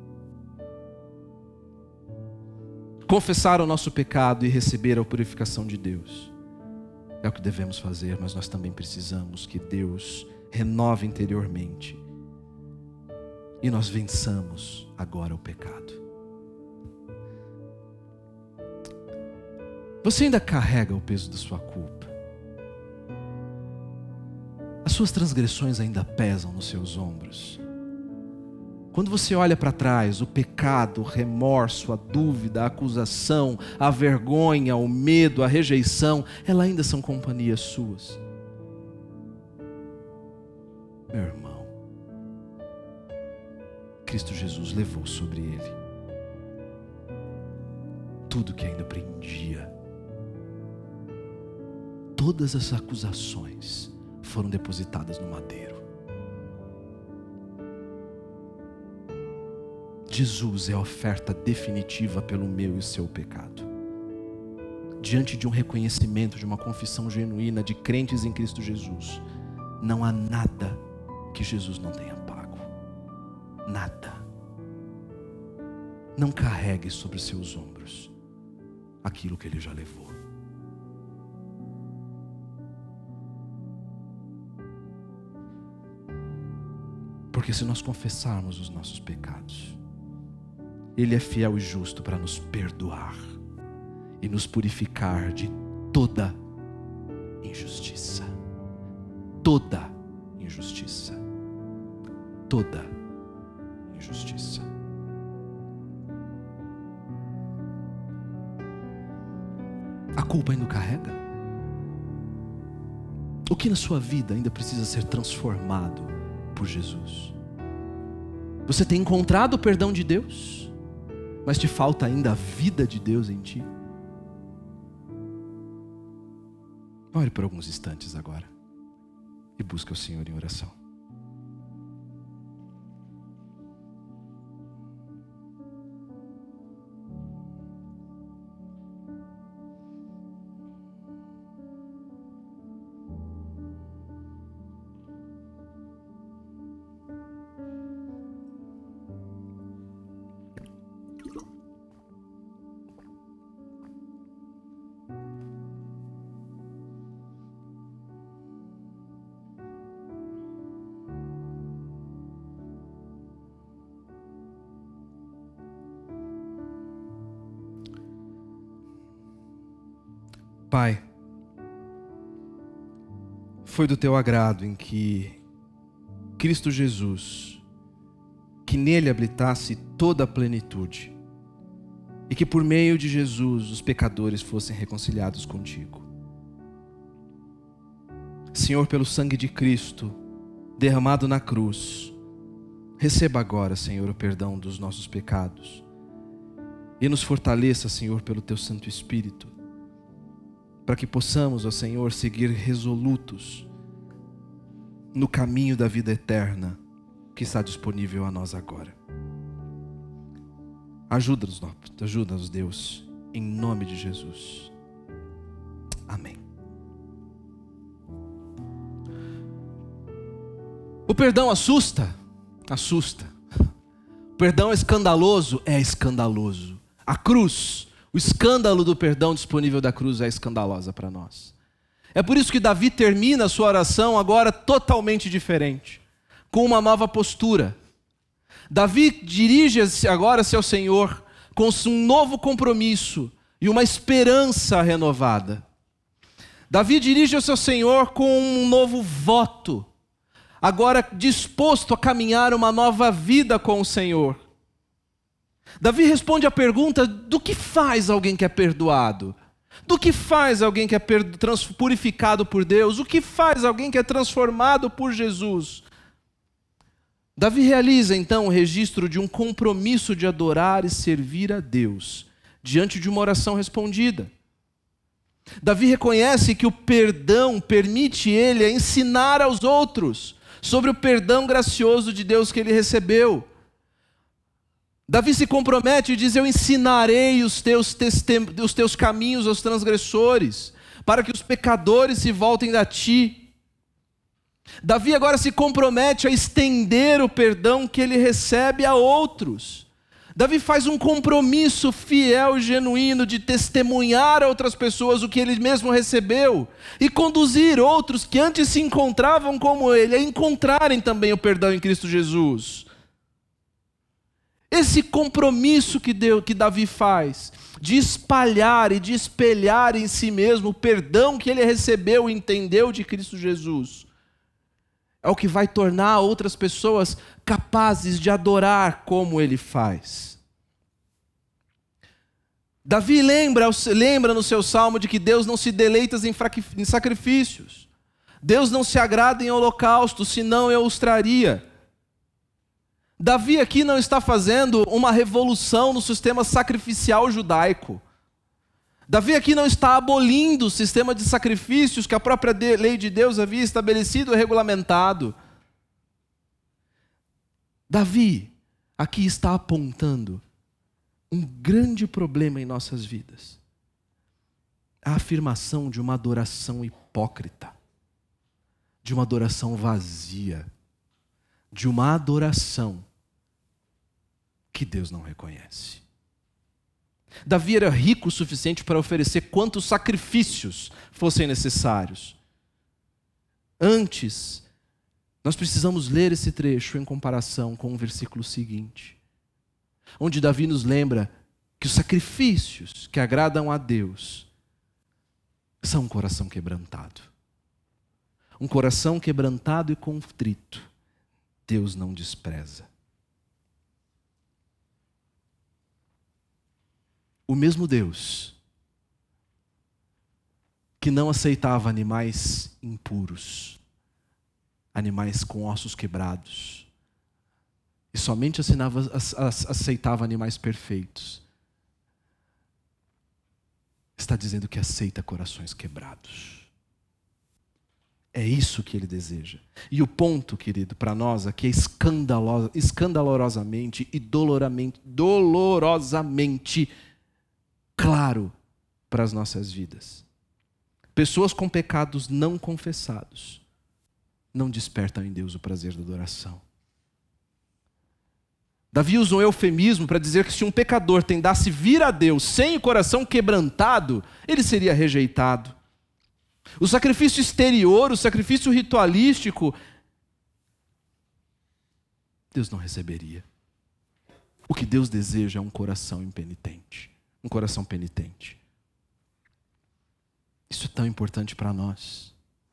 Confessar o nosso pecado e receber a purificação de Deus é o que devemos fazer, mas nós também precisamos que Deus renove interiormente e nós vençamos agora o pecado. Você ainda carrega o peso da sua culpa? As suas transgressões ainda pesam nos seus ombros? Quando você olha para trás, o pecado, o remorso, a dúvida, a acusação, a vergonha, o medo, a rejeição, elas ainda são companhias suas. Meu irmão, Cristo Jesus levou sobre ele tudo que ainda prendia. Todas as acusações foram depositadas no madeiro. Jesus é a oferta definitiva pelo meu e o seu pecado. Diante de um reconhecimento, de uma confissão genuína de crentes em Cristo Jesus, não há nada que Jesus não tenha pago. Nada. Não carregue sobre seus ombros aquilo que ele já levou. Porque se nós confessarmos os nossos pecados, Ele é fiel e justo para nos perdoar e nos purificar de toda injustiça. Toda injustiça. Toda injustiça. A culpa ainda o carrega? O que na sua vida ainda precisa ser transformado por Jesus? Você tem encontrado o perdão de Deus, mas te falta ainda a vida de Deus em ti? Ore por alguns instantes agora e busque o Senhor em oração. Pai, foi do teu agrado em que Cristo Jesus, que nele habitasse toda a plenitude, e que por meio de Jesus os pecadores fossem reconciliados contigo. Senhor, pelo sangue de Cristo derramado na cruz, receba agora, Senhor, o perdão dos nossos pecados e nos fortaleça, Senhor, pelo teu Santo Espírito, para que possamos, ó Senhor, seguir resolutos no caminho da vida eterna que está disponível a nós agora. Ajuda-nos, ajuda-nos, Deus, em nome de Jesus. Amém. O perdão assusta? Assusta. O perdão é escandaloso? É escandaloso. A cruz, o escândalo do perdão disponível da cruz é escandalosa para nós. É por isso que Davi termina a sua oração agora totalmente diferente, com uma nova postura. Davi dirige-se agora-se ao Senhor com um novo compromisso e uma esperança renovada. Davi dirige-se ao Senhor com um novo voto, agora disposto a caminhar uma nova vida com o Senhor. Davi responde à pergunta: do que faz alguém que é perdoado? Do que faz alguém que é purificado por Deus? O que faz alguém que é transformado por Jesus? Davi realiza então o registro de um compromisso de adorar e servir a Deus, diante de uma oração respondida. Davi reconhece que o perdão permite ele ensinar aos outros sobre o perdão gracioso de Deus que ele recebeu. Davi se compromete e diz: eu ensinarei os teus, testem- os teus caminhos aos transgressores, para que os pecadores se voltem a ti. Davi agora se compromete a estender o perdão que ele recebe a outros. Davi faz um compromisso fiel e genuíno de testemunhar a outras pessoas o que ele mesmo recebeu e conduzir outros que antes se encontravam como ele a encontrarem também o perdão em Cristo Jesus. Esse compromisso que, Deus, que Davi faz de espalhar e de espelhar em si mesmo o perdão que ele recebeu e entendeu de Cristo Jesus é o que vai tornar outras pessoas capazes de adorar como ele faz. Davi lembra, lembra no seu salmo de que Deus não se deleita em sacrifícios. Deus não se agrada em holocaustos, senão eu os traria. Davi aqui não está fazendo uma revolução no sistema sacrificial judaico. Davi aqui não está abolindo o sistema de sacrifícios que a própria lei de Deus havia estabelecido e regulamentado. Davi aqui está apontando um grande problema em nossas vidas: a afirmação de uma adoração hipócrita, de uma adoração vazia, de uma adoração que Deus não reconhece. Davi era rico o suficiente para oferecer quantos sacrifícios fossem necessários. Antes, nós precisamos ler esse trecho em comparação com o versículo seguinte, onde Davi nos lembra que os sacrifícios que agradam a Deus são um coração quebrantado. Um coração quebrantado e contrito, Deus não despreza. O mesmo Deus que não aceitava animais impuros, animais com ossos quebrados, e somente assinava, aceitava animais perfeitos, está dizendo que aceita corações quebrados. É isso que ele deseja. E o ponto, querido, para nós aqui é escandalosa, escandalosamente e dolorosamente, dolorosamente claro para as nossas vidas. Pessoas com pecados não confessados não despertam em Deus o prazer da adoração. Davi usa um eufemismo para dizer que se um pecador tentasse vir a Deus sem o coração quebrantado, ele seria rejeitado. O sacrifício exterior, o sacrifício ritualístico, Deus não receberia. O que Deus deseja é um coração impenitente, um coração penitente. Isso é tão importante para nós.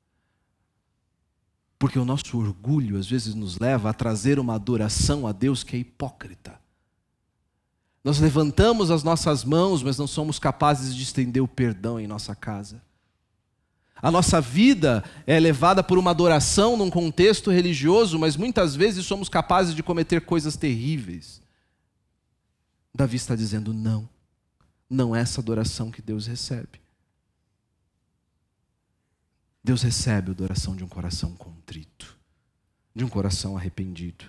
Porque o nosso orgulho às vezes nos leva a trazer uma adoração a Deus que é hipócrita. Nós levantamos as nossas mãos, mas não somos capazes de estender o perdão em nossa casa. A nossa vida é levada por uma adoração num contexto religioso, mas muitas vezes somos capazes de cometer coisas terríveis. Davi está dizendo não, não é essa adoração que Deus recebe. Deus recebe a adoração de um coração contrito, de um coração arrependido.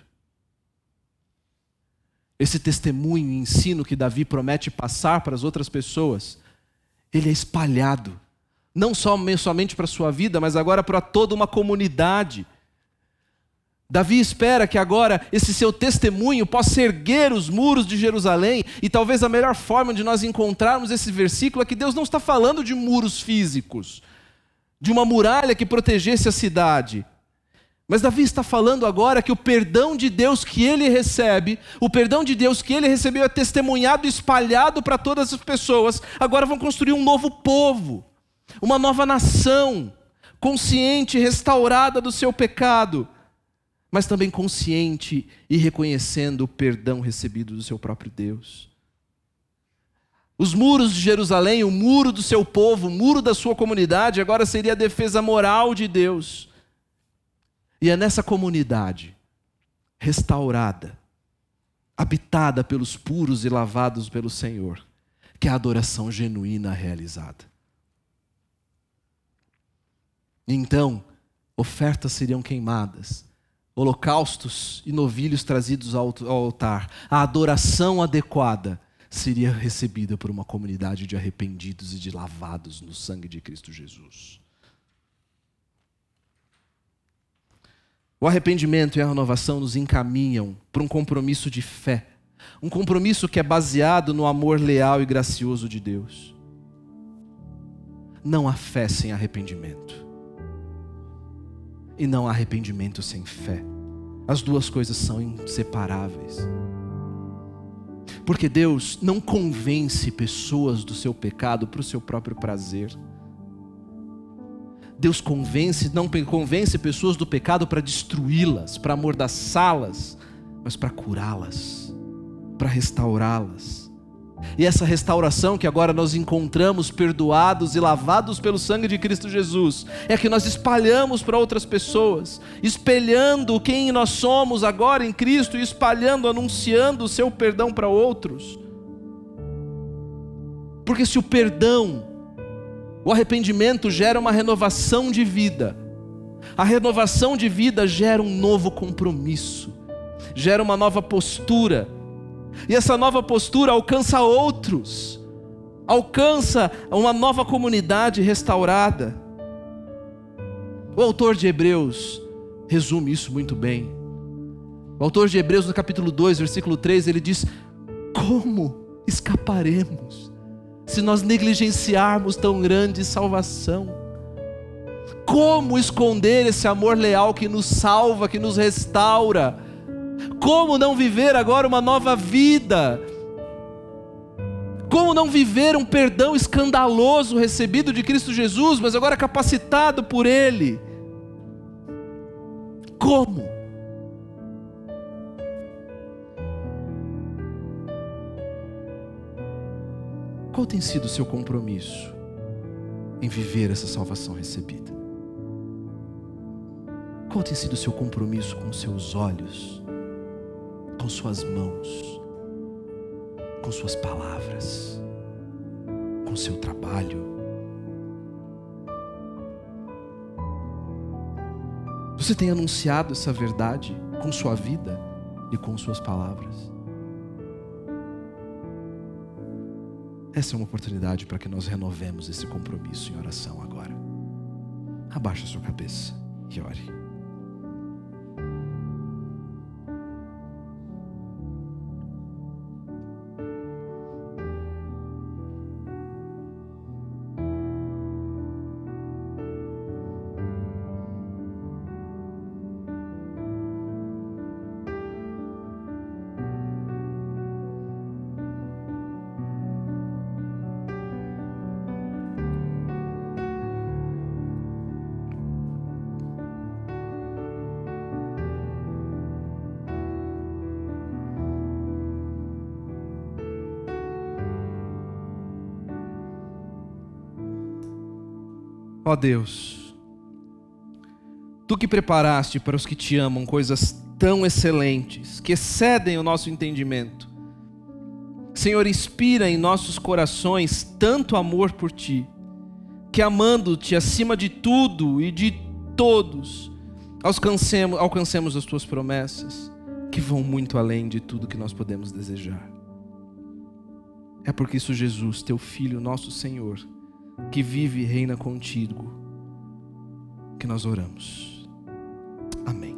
Esse testemunho e ensino que Davi promete passar para as outras pessoas, ele é espalhado, não só, somente para a sua vida, mas agora para toda uma comunidade. Davi espera que agora esse seu testemunho possa erguer os muros de Jerusalém, e talvez a melhor forma de nós encontrarmos esse versículo é que Deus não está falando de muros físicos, de uma muralha que protegesse a cidade. Mas Davi está falando agora que o perdão de Deus que ele recebe, o perdão de Deus que ele recebeu é testemunhado e espalhado para todas as pessoas. Agora vão construir um novo povo, uma nova nação, consciente, restaurada do seu pecado, mas também consciente e reconhecendo o perdão recebido do seu próprio Deus. Os muros de Jerusalém, o muro do seu povo, o muro da sua comunidade, agora seria a defesa moral de Deus. E é nessa comunidade, restaurada, habitada pelos puros e lavados pelo Senhor, que a adoração genuína é realizada. Então, ofertas seriam queimadas, holocaustos e novilhos trazidos ao altar. A adoração adequada seria recebida por uma comunidade de arrependidos e de lavados no sangue de Cristo Jesus. O arrependimento e a renovação nos encaminham para um compromisso de fé, um compromisso que é baseado no amor leal e gracioso de Deus. Não há fé sem arrependimento. E não há arrependimento sem fé. As duas coisas são inseparáveis. Porque Deus não convence pessoas do seu pecado para o seu próprio prazer. Deus convence, não convence pessoas do pecado para destruí-las, para amordaçá-las, mas para curá-las, para restaurá-las. E essa restauração que agora nós encontramos perdoados e lavados pelo sangue de Cristo Jesus, é que nós espalhamos para outras pessoas, espelhando quem nós somos agora em Cristo e espalhando, anunciando o seu perdão para outros. Porque se o perdão, o arrependimento gera uma renovação de vida, a renovação de vida gera um novo compromisso, gera uma nova postura. E essa nova postura alcança outros, alcança uma nova comunidade restaurada. O autor de Hebreus resume isso muito bem. O autor de Hebreus, no capítulo dois, versículo três, ele diz: como escaparemos se nós negligenciarmos tão grande salvação? Como esconder esse amor leal que nos salva, que nos restaura? Como não viver agora uma nova vida? Como não viver um perdão escandaloso recebido de Cristo Jesus, mas agora capacitado por Ele? Como? Qual tem sido o seu compromisso em viver essa salvação recebida? Qual tem sido o seu compromisso com seus olhos, com suas mãos, com suas palavras, com seu trabalho? Você tem anunciado essa verdade com sua vida e com suas palavras? Essa é uma oportunidade para que nós renovemos esse compromisso em oração agora. Abaixe a sua cabeça e ore. Ó Deus, Tu que preparaste para os que Te amam coisas tão excelentes, que excedem o nosso entendimento. Senhor, inspira em nossos corações tanto amor por Ti, que amando-Te acima de tudo e de todos, alcancemos, alcancemos as Tuas promessas, que vão muito além de tudo que nós podemos desejar. É por Cristo Jesus, Teu Filho, nosso Senhor, que vive e reina contigo, que nós oramos. Amém.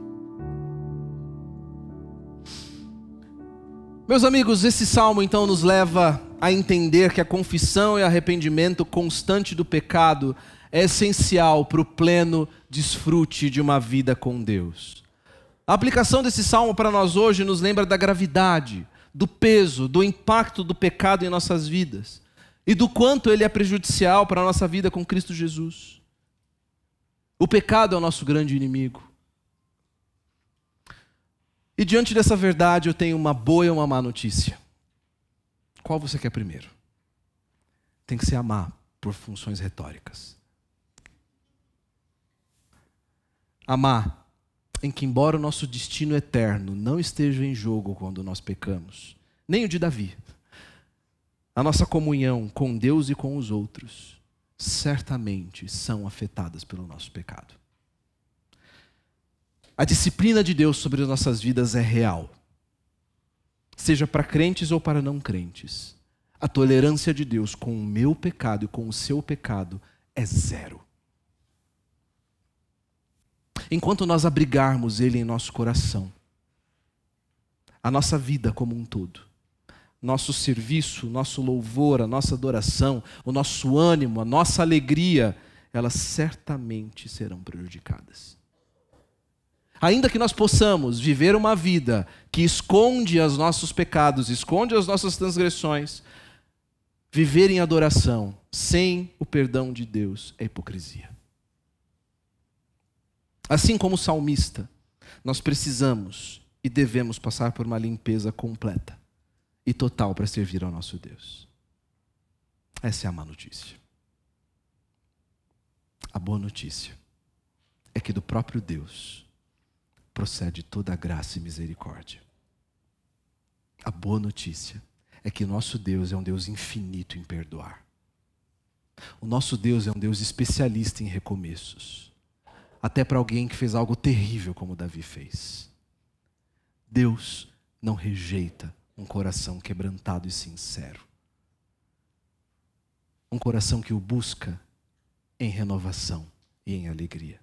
Meus amigos, esse salmo então nos leva a entender que a confissão e arrependimento constante do pecado é essencial para o pleno desfrute de uma vida com Deus. A aplicação desse salmo para nós hoje nos lembra da gravidade, do peso, do impacto do pecado em nossas vidas e do quanto ele é prejudicial para a nossa vida com Cristo Jesus. O pecado é o nosso grande inimigo. E diante dessa verdade eu tenho uma boa e uma má notícia. Qual você quer primeiro? Tem que ser amar por funções retóricas. Amar em que, embora o nosso destino eterno não esteja em jogo quando nós pecamos, nem o de Davi, a nossa comunhão com Deus e com os outros certamente são afetadas pelo nosso pecado. A disciplina de Deus sobre as nossas vidas é real, seja para crentes ou para não crentes. A tolerância de Deus com o meu pecado e com o seu pecado é zero. Enquanto nós abrigarmos Ele em nosso coração, a nossa vida como um todo, nosso serviço, nosso louvor, a nossa adoração, o nosso ânimo, a nossa alegria, elas certamente serão prejudicadas. Ainda que nós possamos viver uma vida que esconde os nossos pecados, esconde as nossas transgressões, viver em adoração sem o perdão de Deus é hipocrisia. Assim como o salmista, nós precisamos e devemos passar por uma limpeza completa e total para servir ao nosso Deus. Essa é a má notícia. A boa notícia é que do próprio Deus procede toda a graça e misericórdia. A boa notícia é que nosso Deus é um Deus infinito em perdoar. O nosso Deus é um Deus especialista em recomeços. Até para alguém que fez algo terrível como Davi fez. Deus não rejeita um coração quebrantado e sincero. Um coração que o busca em renovação e em alegria.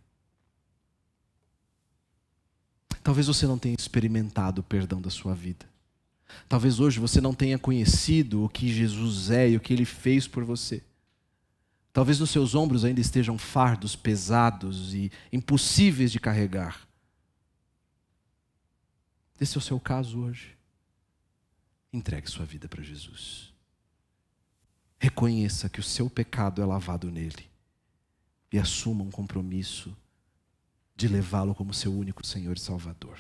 Talvez você não tenha experimentado o perdão da sua vida. Talvez hoje você não tenha conhecido o que Jesus é e o que Ele fez por você. Talvez nos seus ombros ainda estejam fardos pesados e impossíveis de carregar. Esse é o seu caso hoje. Entregue sua vida para Jesus. Reconheça que o seu pecado é lavado nele. E assuma um compromisso de levá-lo como seu único Senhor e Salvador.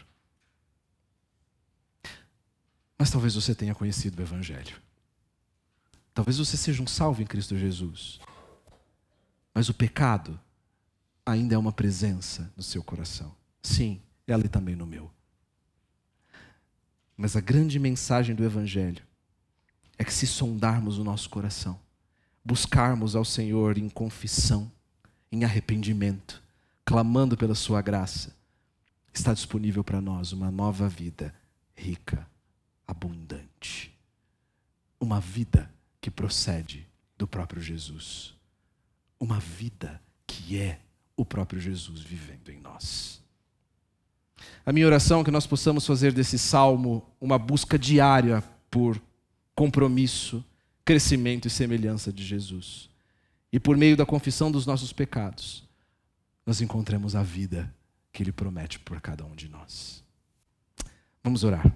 Mas talvez você tenha conhecido o Evangelho. Talvez você seja um salvo em Cristo Jesus. Mas o pecado ainda é uma presença no seu coração. Sim, é ali também no meu. Mas a grande mensagem do Evangelho é que se sondarmos o nosso coração, buscarmos ao Senhor em confissão, em arrependimento, clamando pela sua graça, está disponível para nós uma nova vida rica, abundante. Uma vida que procede do próprio Jesus. Uma vida que é o próprio Jesus vivendo em nós. A minha oração é que nós possamos fazer desse salmo uma busca diária por compromisso, crescimento e semelhança de Jesus. E por meio da confissão dos nossos pecados, nós encontramos a vida que Ele promete por cada um de nós. Vamos orar.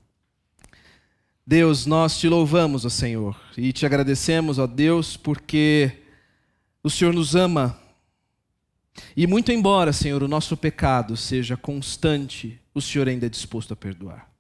Deus, nós te louvamos, ó Senhor, e te agradecemos, ó Deus, porque o Senhor nos ama. E muito embora, Senhor, o nosso pecado seja constante, o Senhor ainda é disposto a perdoar.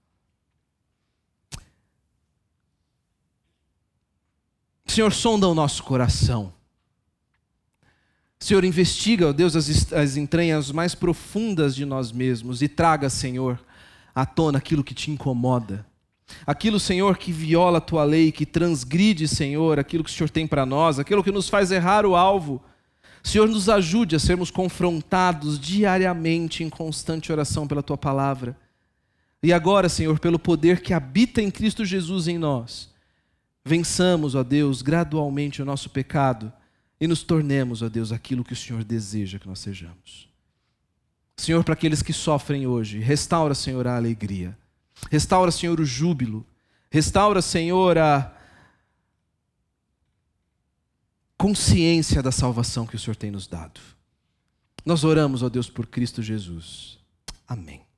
Senhor, sonda o nosso coração. Senhor, investiga, ó Deus, as, as entranhas mais profundas de nós mesmos e traga, Senhor, à tona aquilo que te incomoda. Aquilo, Senhor, que viola a tua lei, que transgride, Senhor, aquilo que o Senhor tem para nós, aquilo que nos faz errar o alvo. Senhor, nos ajude a sermos confrontados diariamente em constante oração pela tua palavra. E agora, Senhor, pelo poder que habita em Cristo Jesus em nós, vençamos, ó Deus, gradualmente o nosso pecado e nos tornemos, ó Deus, aquilo que o Senhor deseja que nós sejamos. Senhor, para aqueles que sofrem hoje, restaura, Senhor, a alegria. Restaura, Senhor, o júbilo. Restaura, Senhor, a consciência da salvação que o Senhor tem nos dado. Nós oramos, ó Deus, por Cristo Jesus. Amém.